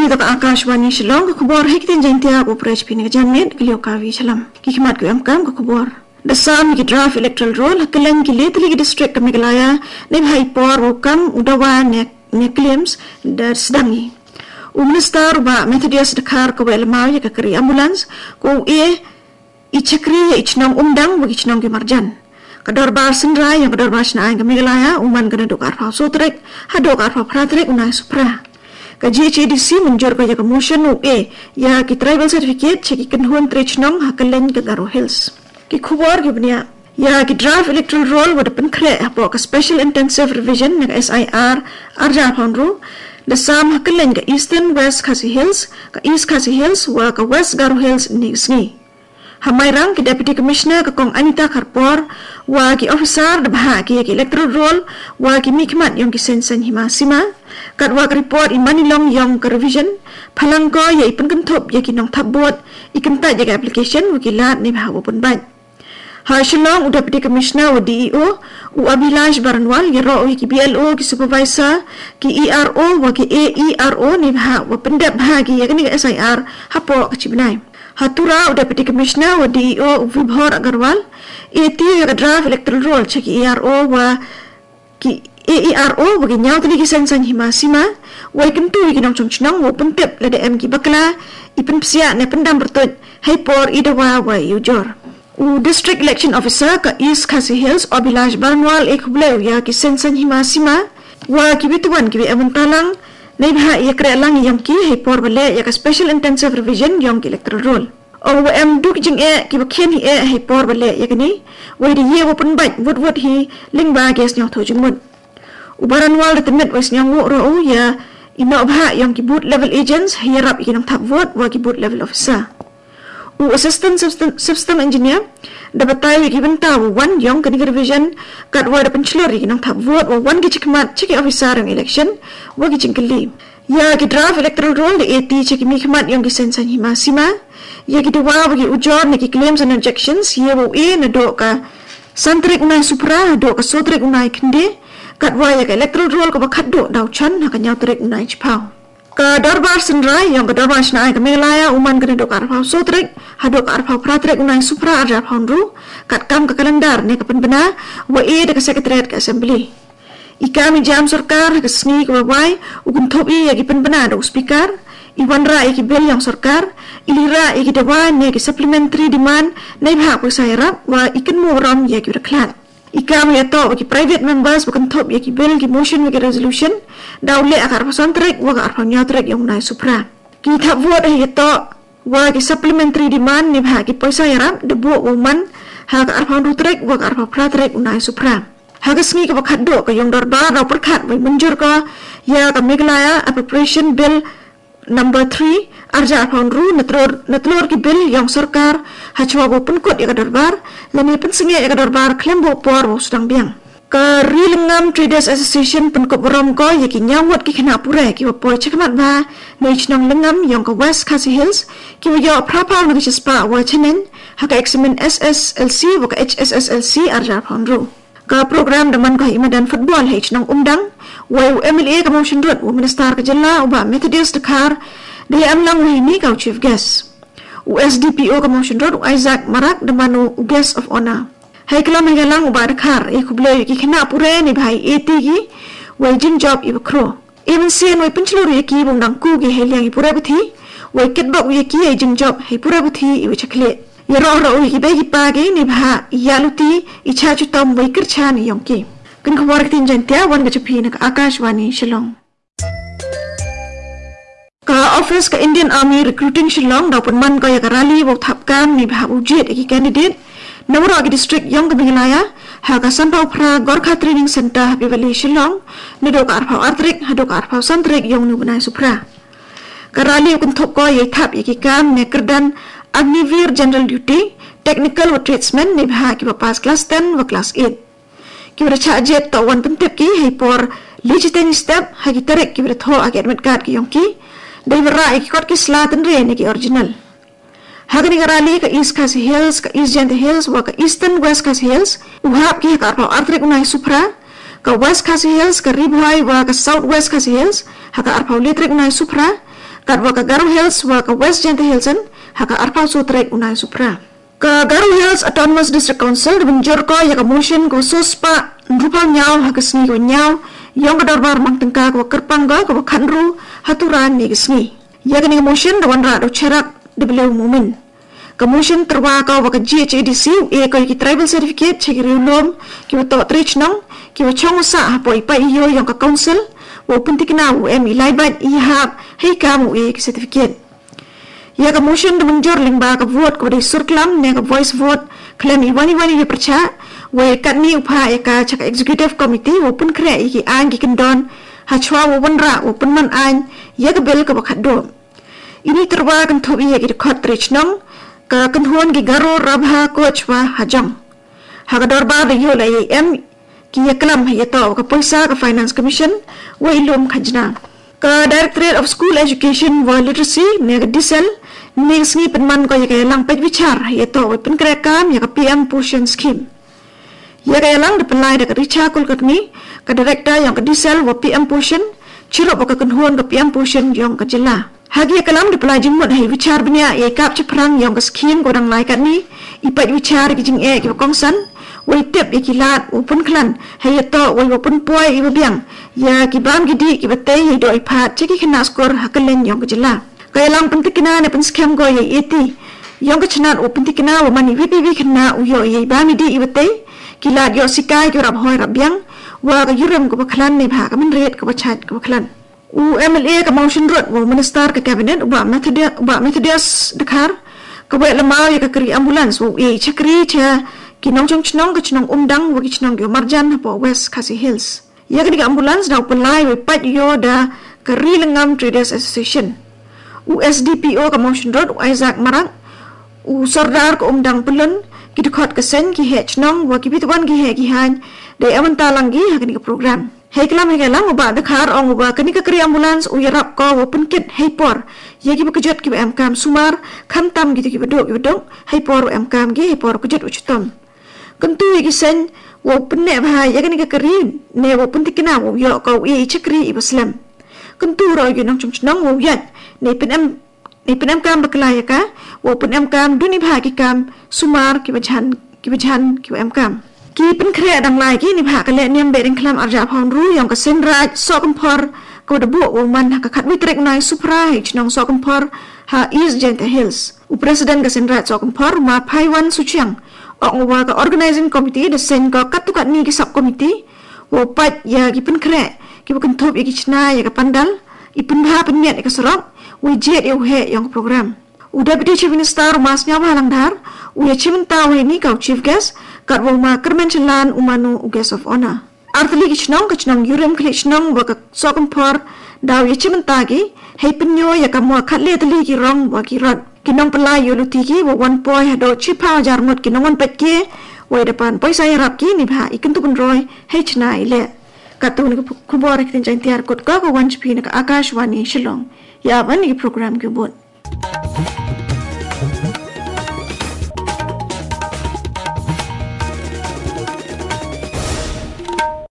Ito ka Akashwani Shillong ka kubor hikitin jantia ko prech pinig janmet giliw kavi shalam. Kikimat ko amkam ka kubor. Dasam ki draft electoral roll hakalang ki Leteli district ka Meghalaya ne bhai por ukam udawa ne claims dar sedangi. Minister ba Methodist Dakar ko welmaw ya ka kari ambulance ko i chakri ichnong umdang bagi ichnong ki marjan. Kadar bar sendrai yang kadar bar sinaing ka Meghalaya uman kana dokar pa sotrek hadokar pa pratrek unai supra. Ka GHADC menjur ka ya motion ya ki tribal certificate ceki kenhuan trechnong hakalan ka Garo Hills. Ki khubor ki bnia ya ki draft electoral roll wada penkre apo ka special intensive revision na SIR arja pondru the sam hakalan ka Eastern West Khasi Hills ka East Khasi Hills wa ka West Garo Hills ni sngi. Hamairang ki Deputy Commissioner ka Kong Anita Karpor wa ki officer da baha ki electoral roll wa ki mikmat yung ki sensen hima sima kat wa report i manilong yung ka revision phalang ko ya ipun kenthop ya ki nong thabot ikenta ya application wa ki lat ni baha pun ban ha Shillong Deputy Commissioner wa DEO u Abhilash Baranwal ya ro ki BLO ki supervisor ki ERO wa ki AERO ni baha wa pendap baha ki ya ni SIR hapo ka chibnai Hatura Deputy Commissioner wa DEO Vibhor Agarwal iti ya draft electoral roll ceki ERO wa ki AERO bagi nyau tadi kisan hima sima wa ikentu ikinong chongchnong wa pentep lada em ki bakla ipen psia ne pendam bertut haipor idawa wa yujor u district election officer ka East Khasi Hills Abhilash Barnwal ekhubleu ya kisan hima sima wa kibituan kibi amun talang Nei bha ya kre lang yang ki haipor bale ya ka special intensive revision yang ki electoral roll. O em duk jing ki bakhen hi haipor bale ya kani wai di ye open bat wot hi lingba ges nyong tho jing mun. Ubaran wal temet wes nyong wo ro ya ino bha yang ki boot level agents hirap ki nang thap vote wa ki boot level officer. U assistant system engineer dapat tahu ki benta wan yang kani revision kat wa da penchlor ki nang thap vote wa wan ki chikmat chiki officer ang election wa ki chingkeli ya ki draft electoral roll de AT chiki mikmat yang ki sensan hima sima ya ki dewa bagi ujor ne ki claims and objections ye wo na do ka santrek unai supra do ka sotrek unai khinde kat wa ya ka electoral roll ka bakhat do dau chan ha ka nyau trek unai chpau ka darbar senrai yang ka darbar snai ka Meghalaya uman kana do ka arpau sotrek hadok arpau pratrek unai supra arja pondru kat kam ka kalendar ne ka penbena wa de ka secretariat ka assembly ikami jam sarkar ka sni ka wai ugun thobi ya ki penbena do speaker iwanra ki bel yang sarkar ilira ki dewa ne ki supplementary demand nei bha ko sairap wa ikan mo ram ya ki raklat ikam ya to ki private members bukan top ya ki bel ki motion ki resolution daule akar pasantrek wa akar panyatrek yang nai supra ki thap vote ya to wa ki supplementary demand ni bha ki paisa yarap debu woman ha ka arpang rutrek wa akar pratrek unai supra ha ka sngi ka bakhaddo ka yang darbar ra perkhat bai menjur ka ya ka Meghalaya appropriation bill number 3 arja arpang ru natlor ki bill yang sarkar ha chwa bo penkut ya ka darbar lani pensinge ya ka darbar klem bo por bo sedang biang ka Rilengam Traders Association penkut borom ko ya ki nyawat ki khna pure ki bo chekmat ba nei chnong lengam yang ka West Khasi Hills ki bo yo prapar ngi spa wa chenen ha ka examen SSLC wa ka HSSLC arja arpang ru ka program daman ka imadan football hai chnong umdang wa MLA ka motion rot wa minister ka jalla uba Methodist Dakar de amlang wa ni ka chief guest USDPO ka motion rot Isaac Marak damanu guest of honor hai kala Meghalang uba Dakar kuble ki khna pure ni bhai AT ki wa jin job ibkro even sen wa pinchlor ki bungdang ku ki heliang pura buthi wa ketbak wi ki jin job hai pura buthi i chakle ya ro ki be ki pa ki ni bha yaluti icha chu tom bai kirchan yongki kan khawar tin jantia wan ga chupi na Akashwani Shillong ka office ka Indian Army recruiting Shillong da pun man ka ya rally bo thapkan ni bha ujet ki candidate Namura ki district yang ka Meghalaya ha ka Sampau Phra Gorkha Training Center Happy Valley Shillong ni do ka arphau artrik ha do ka arphau santrek yong nu banai supra ka rally kun thop ko ye thap ye ki kam ne kerdan Agnivir General Duty Technical wa Tradesman ni bha ki pass class 10 wa class 8 ki racha jet to wan pentep ki hai por legitimate step ha ki terek ki tho academic card ki yong ki dei ra ki kot ki slatan re ni ki original ha ka ni garali ka East Khasi Hills ka East Jant Hills wa ka Eastern West Khasi Hills uhap ki ka arpa artrek unai supra ka West Khasi Hills ka Ribhai wa ka South West Khasi Hills ha ka arpa letrek unai supra kat wa ka Garo Hills wa ka West Janta Hillsen haka arpa su trek unai supra ka Garo Hills Autonomous District Council benjur ko ya ka motion ko suspa rupal nyau haka sni ko nyau yang darbar mang tengka ko kerpangga ko khanru haturan ni gisni ya ka ni motion dawan ra do cherak debelu mumin kemudian terwakau baka GHADC ko ki tribal certificate chegiriulom ki to trich nong ki chong sa hapoi pa iyo yang ka council wo puntikna wo emi laibat I hab hei kamu ki certificate ya kemudian menjor lingba ka vote ko di surklam ne ka voice vote claim wani percha wo kat ni upha ka chaka executive committee wo pun kre ki an ki kendon hachwa wo bunra wo pun man an ya ka bel ka bakado ini terwakan thobi ya ki khot trich nong ka kenhuan ki Garo Rabha Kochwa Hajang hagador ba de yo lai ki yaklam ya to ka paisa ka finance commission wa ilum khajna ka directorate of school education wa literacy ne ka disel ne sngi penman ko ya lang pet vichar ya to pen krekam ya ka PM Pushan scheme ya ka lang de pelai de ka richa kulkarni ka director yang ka disel wa PM Pushan chiro ka kenhuan ka PM Pushan yang ka jela hagi kalam di pelajin mud hai vichar benya ye kap ceprang yang ke skim godang lai kat ni ipat vichar ki jing ki kongsan wei tep ki lat upun klan hai to wei upun poi I biang ya ki bam gidi ki batei ye do ipat cheki khna skor hakalen yang ke jela kailang pentikina ne pen skim go ye eti yang ke chnat upun tikina wa mani vipi khna uyo ye bam di I batei ki lat yo sikai ki rab hoi rab biang wa ka yuram ko baklan ne bha ka min ret ko bachat ko baklan MLA ka motion rot wo minister ka cabinet uba Methodist dekar ka we lamau ya ka kri ambulance wo chakri cha kinong chnong ka chnong umdang wo ki chnong yo marjan po West Khasi Hills ya ka ambulance na upalai we pat yo da ka Rilengam Traders Association USDPO ka motion rot Isaac Marang sordar ka umdang pelun ki dekhot ka sen ki he chnong wo ki bitwan ki he ki han de amanta langgi ha ka program Heklam uba dekhar ong uba kani ka kri ambulance uyarap ko open kit heipor yegi bekejot ki MKM sumar khamtam gitu ki bedok heipor MKM gi heipor kejot uchutom kentu yegi sen wo penne bha yegi ka kri ne wo puntikina wo yo ko chakri ibaslam kentu ro gi nong chumchnong wo yat ne penem kam beklaya ka wo penem kam duni bha ki kam sumar ki bajan ki MKM ki pen kre dang lai ki ni bha ka le niam be ding klam arja phon ru yang ka sen raj so kampor ko de bu wo man ka khat mitrek nai supra hi chnong so kampor ha East Janta Hills president ka sen raj so kampor ma Phaiwan Suchiang ong wa ka organizing committee de sen ka katukat ni ki sub committee wo pat ya ki pen kre ki bukan thop ki chna ya ka pandal I pen bha pen net ka sorok we jet yo he yang program Deputy Chief Minister masnya halang dar uya chimenta we ni ka chief guest kat wama kermenchelan umanu guest of honor artli kichnong yurim klichnong baka sokampor daw ye chimenta gi hei penyo ya kamwa khatle tli ki rong wa ki rat kinong pelai yo luti ki wa wan poi hado chipa jarmut kinong wan pet ki we depan poi saya rap ki ni bha ikin tu kunroi hei chna ile katun kubor kitin jantiar kot ka wan chpi na Akashwani Shillong ya ban ni program ke bot